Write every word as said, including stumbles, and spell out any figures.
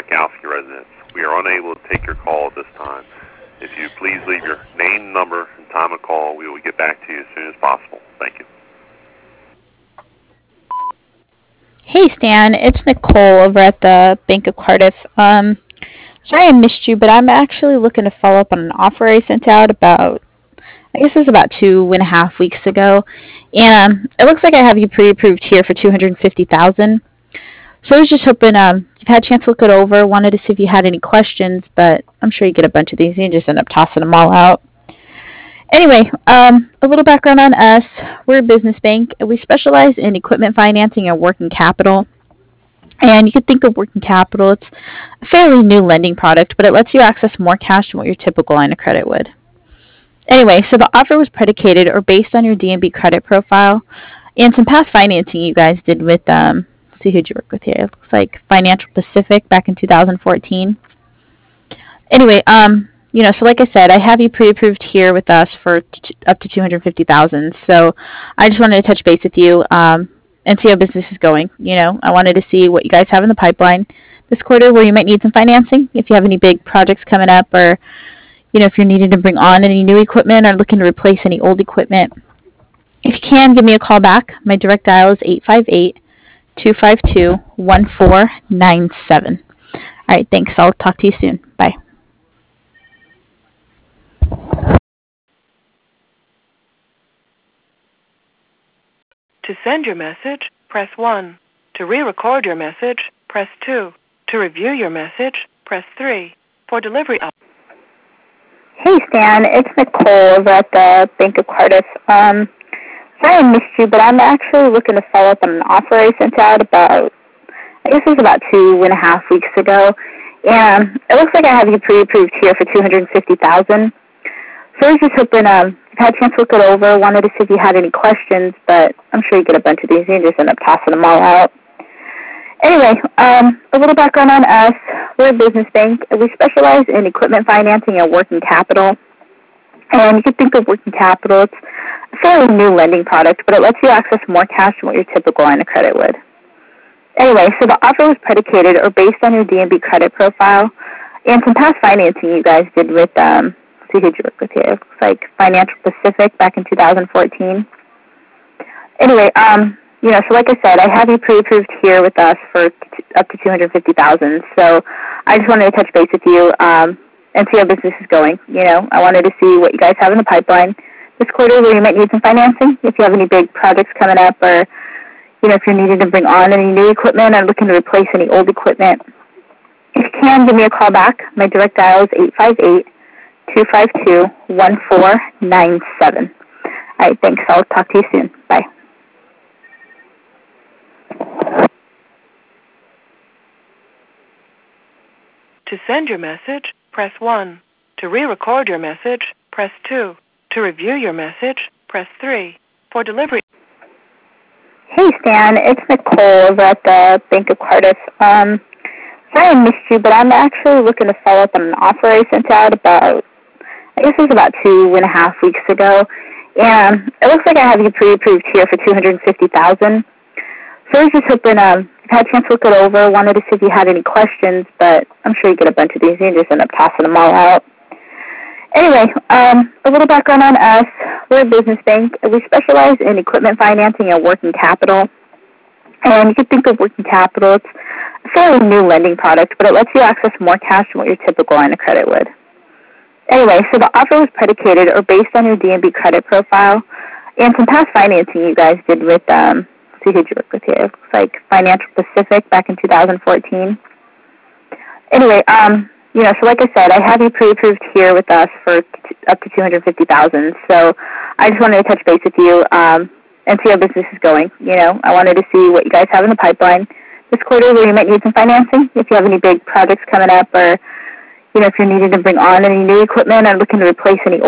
Rakowski residence. We are unable to take your call at this time. If you please leave your name, number, and time of call, we will get back to you as soon as possible. Thank you. Hey Stan, it's Nicole over at the Bank of Cardiff. Um, sorry I missed you, but I'm actually looking to follow up on an offer I sent out about, I guess it was about two and a half weeks ago, and um, it looks like I have you pre-approved here for two hundred fifty thousand. So I was just hoping um, you've had a chance to look it over. Wanted to see if you had any questions, but I'm sure you get a bunch of these and you just end up tossing them all out. Anyway, um, a little background on us. We're a business bank, and we specialize in equipment financing and working capital. And you could think of working capital, it's a fairly new lending product, but it lets you access more cash than what your typical line of credit would. Anyway, so the offer was predicated or based on your D and B credit profile and some past financing you guys did with, um, let's see who'd you work with here. It looks like Financial Pacific back in two thousand fourteen. Anyway, um, you know, so like I said, I have you pre-approved here with us for t- up to two hundred fifty thousand. So I just wanted to touch base with you um, and see how business is going. You know, I wanted to see what you guys have in the pipeline this quarter where you might need some financing. If you have any big projects coming up, or you know, if you're needing to bring on any new equipment or looking to replace any old equipment. If you can, give me a call back. My direct dial is eight five eight, two five two, one four nine seven. All right, thanks. I'll talk to you soon. Bye. To send your message, press one. To re-record your message, press two. To review your message, press three. For delivery up. Hey Stan, it's Nicole over at the Bank of Cardiff. Um, sorry I missed you, but I'm actually looking to follow up on an offer I sent out about, I guess it was about two and a half weeks ago. And it looks like I have you pre-approved here for two hundred fifty thousand. So I was just hoping um, you've had a chance to look it over. Wanted to see if you had any questions, but I'm sure you get a bunch of these and you just end up tossing them all out. Anyway, um, a little background on us. We're a business bank. We specialize in equipment financing and working capital. And you can think of working capital, it's a fairly new lending product, but it lets you access more cash than what your typical line of credit would. Anyway, so the offer was predicated or based on your D and B credit profile and some past financing you guys did with, um, let's see who'd you work with here. It looks like Financial Pacific back in two thousand fourteen. Anyway, um, you know, so like I said, I have you pre-approved here with us for t- up to two hundred fifty thousand. So I just wanted to touch base with you um, and see how business is going. You know, I wanted to see what you guys have in the pipeline this quarter where you might need some financing. If you have any big projects coming up, or you know, if you're needing to bring on any new equipment or looking to replace any old equipment. If you can, give me a call back. My direct dial is eight five eight, two five two, one four nine seven. All right, thanks. I'll talk to you soon. Bye. To send your message, press one. To re-record your message, press two. To review your message, press three. For delivery. Hey Stan, it's Nicole over at the Bank of Cardiff. Um, sorry I missed you, but I'm actually looking to follow up on an offer I sent out about, I guess it was about two and a half weeks ago. And it looks like I have you pre-approved here for two hundred fifty thousand. So I was just hoping um, you've had a chance to look it over. Wanted to see if you had any questions, but I'm sure you get a bunch of these and you just end up tossing them all out. Anyway, um, a little background on us. We're a business bank. We specialize in equipment financing and working capital. And you can think of working capital, it's a fairly new lending product, but it lets you access more cash than what your typical line of credit would. Anyway, so the offer was predicated or based on your D and B credit profile and some past financing you guys did with, um, let's see who'd you work with here. It looks like Financial Pacific back in two thousand fourteen. Anyway, um, you know, so like I said, I have you pre-approved here with us for t- up to two hundred fifty thousand. So I just wanted to touch base with you um, and see how business is going. You know, I wanted to see what you guys have in the pipeline this quarter where you might need some financing. If you have any big projects coming up, or you know, if you're needing to bring on any new equipment or looking to replace any